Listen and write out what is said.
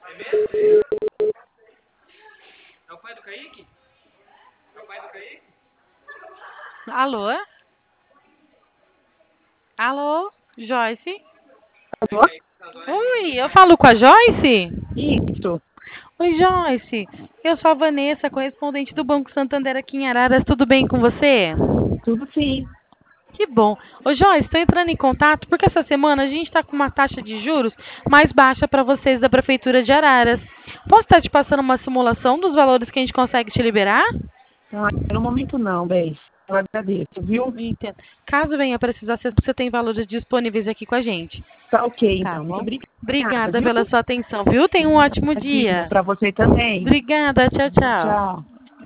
É mesmo? É o pai do Kaique? É o pai do Kaique? Alô? Alô? Joyce? Oi, Alô? Kaique, tá joia? Oi, eu falo com a Joyce? Isso, Oi, Joyce. Eu sou a Vanessa, correspondente do Banco Santander aqui em Araras. Tudo bem com você? tudo sim. Que bom. Ô, Joyce, estou entrando em contato porque essa semana a gente está com uma taxa de juros mais baixa para vocês da Prefeitura de Araras. Posso estar te passando uma simulação dos valores que a gente consegue te liberar? Ah, no momento não, bem. Eu agradeço, viu? Entendo. Caso venha precisar, você tem valores disponíveis aqui com a gente. Tá ok, Tá então. Muito bom? obrigada, Obrigada viu? pela sua atenção, viu? Tenha um ótimo Imagina, dia. para você também. Obrigada. Tchau, tchau. Tchau.